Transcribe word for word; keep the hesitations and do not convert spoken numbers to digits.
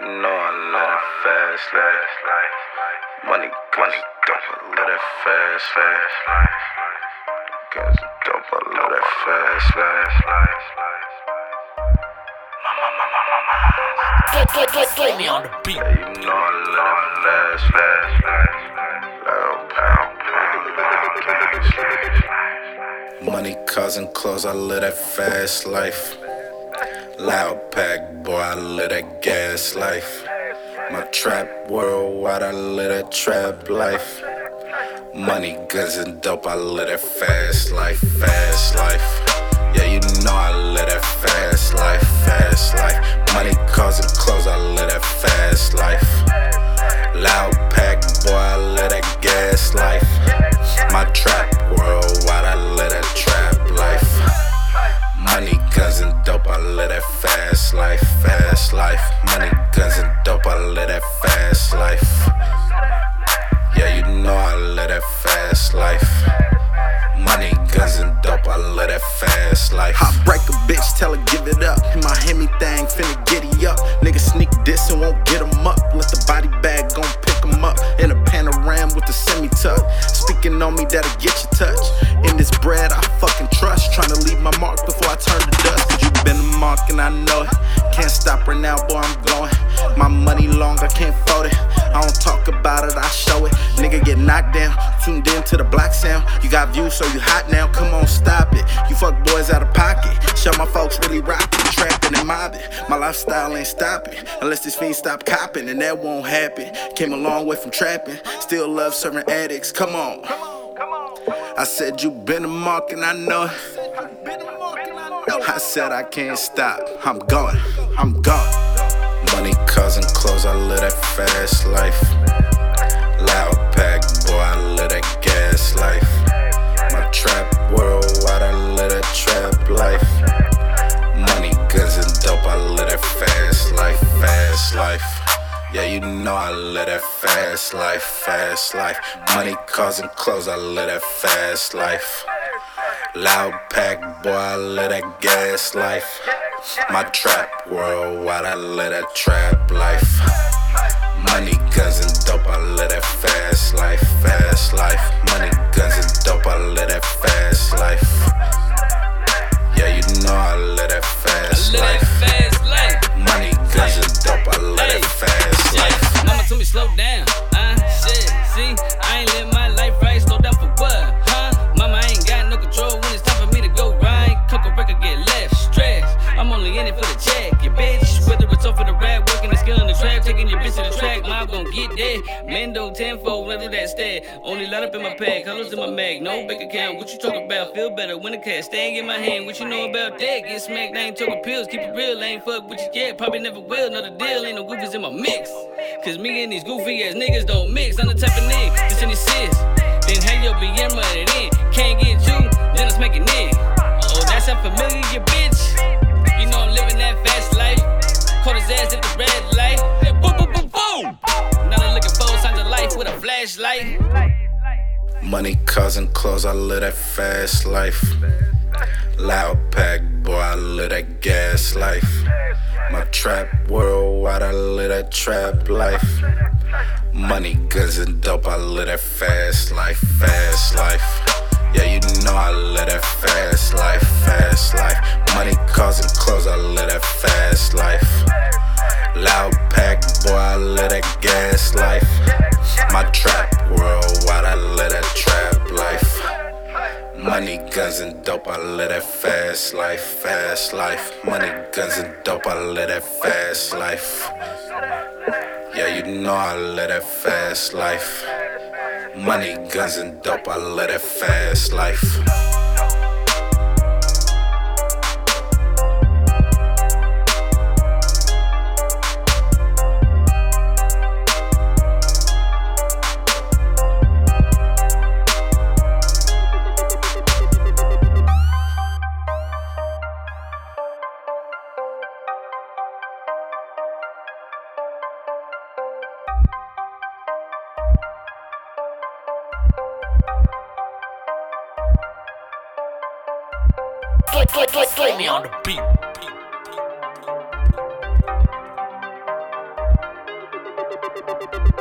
know I love that fast life. Money guns dope, I love that fast life. Guns dope, I love that fast life. Get, get, get, get me on the beat. Yeah, you know I love that fast life. Loud pound, pound, money, cars, and clothes, I live that fast life. Loud pack, boy, I live that gas life. My trap worldwide, I live that trap life. Money, guns, and dope, I live that fast life, fast life. Yeah, you know I live that fast life, fast life. Money, cars, and clothes, I live that fast life. Loud pack, boy, I live that gas life. My trap worldwide, I live that trap life. Money, guns, and dope, I live that fast life, fast life. Money, guns, and dope, I live that fast life. Yeah, you know I live that fast life. Money, guns, and dope, I live that fast life. I break a bitch, tell her give it up. In my Hemi thing, finna giddy up. Niggas sneak this and won't get 'em up. Let the body bag gon' pick 'em up. In a panorama with the semi-tuck. Speaking on me, that'll get you touched. In this bread, I fucking trust. Tryna leave my mark before I turn to dust. Cause you been a mark and I know it. Can't stop right now, boy, I'm going. My money long, I can't fold it. I don't talk about it, I show it. Nigga get knocked down, tuned in to the black sound. You got views, so you hot now, come on, stop it. You fuck boys out of pocket. Show my folks really rockin', trappin' and mobbing. My lifestyle ain't stopping, unless this fiend stop copping, and that won't happen. Came a long way from trapping, still love serving addicts, come on. I said you been a mark and I know it. I said I can't stop, I'm going, I'm going. Money, cars, and clothes, I live that fast life. Loud pack, boy, I live that gas life. My trap worldwide, I live that trap life. Money, guns, and dope, I live that fast life, fast life. Yeah, you know I live that fast life, fast life. Money, cars, and clothes, I live that fast life. Loud pack, boy, I live that gas life. My trap worldwide, I live that trap life. Money, guns, and dope, I live that fast life, fast life. Money, guns, and dope, I live that fast life. Yeah, you know I live that fast I live life. that fast life. Money, guns, and dope, I live that fast Yeah. life. Mama told me slow down, uh, shit, see, I ain't live my life right, slow down for what, huh? Mama, I ain't got no control when it's time for me to go right. Cook a record, get left, stress, I'm only in it for the check, your bitch. Whether it's off for the rap, working the skill in the trap, taking your bitch to the track, mom gon' get there. Mando tenfold, run through that stat, only light up in my pack, colors in my mag, no bank account, what you talking about? Feel better when the cash staying in my hand, what you know about that? Get smacked, I ain't talking pills, keep it real, I ain't fuck with you yet, probably never will, another deal, ain't no goofies in my mix. Cause me and these goofy ass niggas don't mix. I'm the type of nigga that's in the sis. Then hang your B M run it in. Can't get you, then I'm making it. Oh, that's unfamiliar, you bitch. You know I'm living that fast life. Caught his ass at the red light. Boom, boom, boom, boom. Now I'm looking for signs of life with a flashlight. Money, cars, and clothes, I live that fast life. Loud pack, boy, I live that gas life. My trap worldwide, I live that trap life. Money, guns, and dope, I live that fast life, fast life. Yeah, you know I live that fast life, fast life. Money, cars, and clothes, I live that fast life. Loud pack, boy, I live that gas life. My trap worldwide, I live that trap life. Money, guns, and dope, I live that fast life, fast life. Money, guns, and dope, I live that fast life. Yeah, you know I live that fast life. Money, guns, and dope, I live that fast life. Get, get, get, get me on the beat. Bye.